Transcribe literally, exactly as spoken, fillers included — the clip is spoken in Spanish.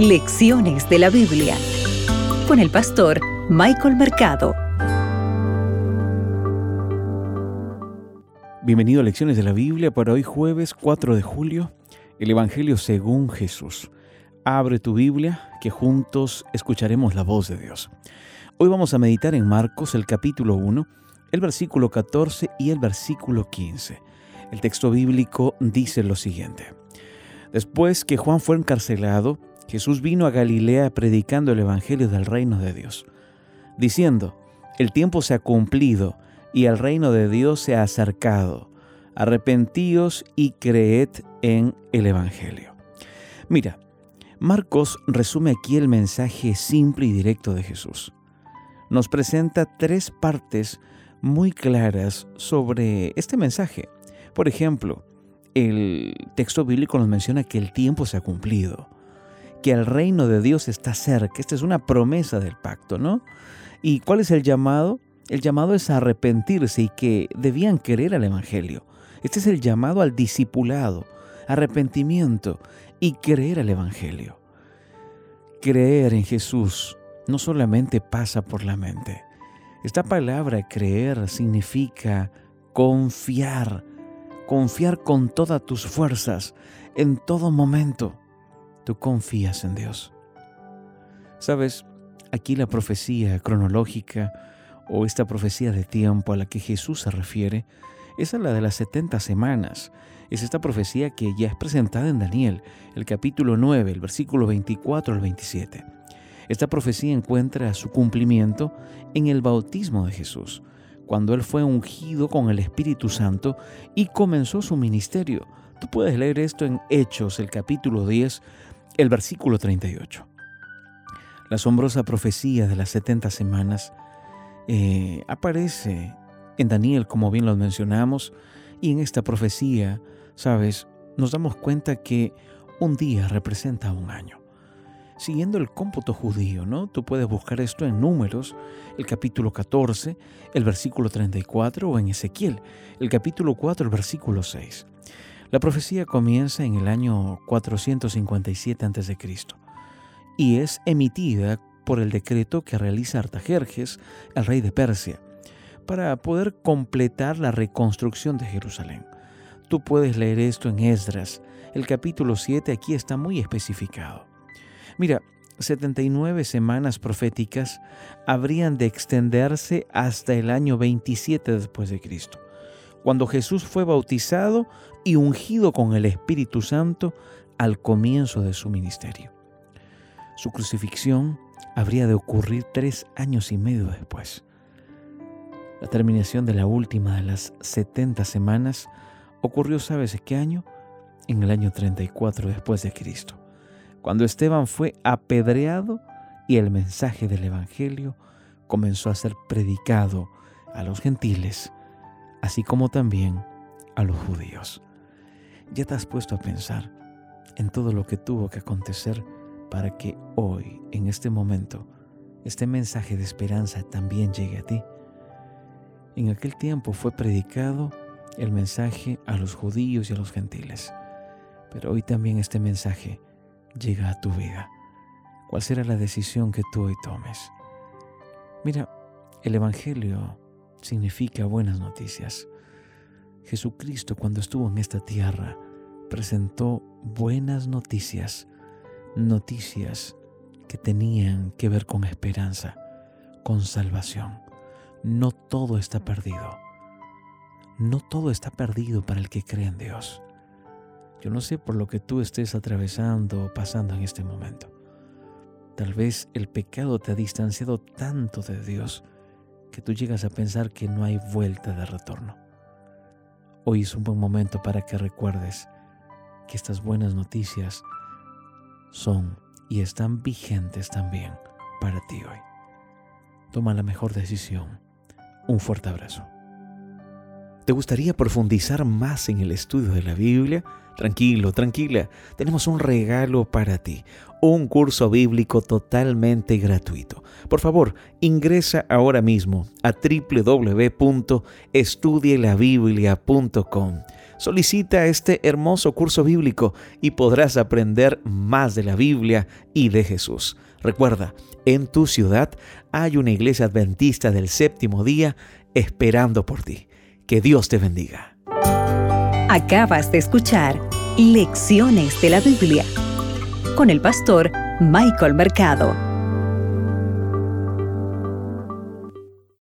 Lecciones de la Biblia con el pastor Michael Mercado. Bienvenido a Lecciones de la Biblia para hoy jueves cuatro de julio, el Evangelio según Jesús. Abre tu Biblia, que juntos escucharemos la voz de Dios. Hoy vamos a meditar en Marcos, el capítulo uno, el versículo catorce y el versículo quince. El texto bíblico dice lo siguiente: Después que Juan fue encarcelado, Jesús vino a Galilea predicando el Evangelio del reino de Dios, diciendo: El tiempo se ha cumplido y el reino de Dios se ha acercado. Arrepentíos y creed en el Evangelio. Mira, Marcos resume aquí el mensaje simple y directo de Jesús. Nos presenta tres partes muy claras sobre este mensaje. Por ejemplo, el texto bíblico nos menciona que el tiempo se ha cumplido, que el reino de Dios está cerca. Esta es una promesa del pacto, ¿no? ¿Y cuál es el llamado? El llamado es a arrepentirse y que debían creer al Evangelio. Este es el llamado al discipulado, arrepentimiento y creer al Evangelio. Creer en Jesús no solamente pasa por la mente. Esta palabra creer significa confiar, confiar con todas tus fuerzas, en todo momento. Tú confías en Dios. ¿Sabes? Aquí la profecía cronológica o esta profecía de tiempo a la que Jesús se refiere es a la de las setenta semanas. Es esta profecía que ya es presentada en Daniel, el capítulo nueve, el versículo veinticuatro al veintisiete. Esta profecía encuentra su cumplimiento en el bautismo de Jesús, cuando Él fue ungido con el Espíritu Santo y comenzó su ministerio. Tú puedes leer esto en Hechos, el capítulo diez, el versículo treinta y ocho. La asombrosa profecía de las setenta semanas eh, aparece en Daniel, como bien lo mencionamos, y en esta profecía, ¿sabes? Nos damos cuenta que un día representa un año. Siguiendo el cómputo judío, ¿no? Tú puedes buscar esto en Números, el capítulo catorce, el versículo treinta y cuatro, o en Ezequiel, el capítulo cuatro, el versículo seis. La profecía comienza en el año cuatrocientos cincuenta y siete antes de Cristo y es emitida por el decreto que realiza Artajerjes, el rey de Persia, para poder completar la reconstrucción de Jerusalén. Tú puedes leer esto en Esdras, el capítulo siete, aquí está muy especificado. Mira, setenta y nueve semanas proféticas habrían de extenderse hasta el año veintisiete después de Cristo, cuando Jesús fue bautizado y ungido con el Espíritu Santo al comienzo de su ministerio. Su crucifixión habría de ocurrir tres años y medio después. La terminación de la última de las setenta semanas ocurrió, ¿sabes en qué año? En el año treinta y cuatro después de Cristo, cuando Esteban fue apedreado y el mensaje del Evangelio comenzó a ser predicado a los gentiles, así como también a los judíos. ¿Ya te has puesto a pensar en todo lo que tuvo que acontecer para que hoy, en este momento, este mensaje de esperanza también llegue a ti? En aquel tiempo fue predicado el mensaje a los judíos y a los gentiles, pero hoy también este mensaje llega a tu vida. ¿Cuál será la decisión que tú hoy tomes? Mira, el Evangelio significa buenas noticias. Jesucristo, cuando estuvo en esta tierra, presentó buenas noticias, noticias que tenían que ver con esperanza, con salvación. No todo está perdido. No todo está perdido para el que cree en Dios. Yo no sé por lo que tú estés atravesando o pasando en este momento. Tal vez el pecado te ha distanciado tanto de Dios que tú llegas a pensar que no hay vuelta de retorno. Hoy es un buen momento para que recuerdes que estas buenas noticias son y están vigentes también para ti hoy. Toma la mejor decisión. Un fuerte abrazo. ¿Te gustaría profundizar más en el estudio de la Biblia? Tranquilo, tranquila, tenemos un regalo para ti, un curso bíblico totalmente gratuito. Por favor, ingresa ahora mismo a doble u doble u doble u punto estudie la biblia punto com. Solicita este hermoso curso bíblico y podrás aprender más de la Biblia y de Jesús. Recuerda, en tu ciudad hay una iglesia adventista del séptimo día esperando por ti. Que Dios te bendiga. Acabas de escuchar Lecciones de la Biblia con el pastor Michael Mercado.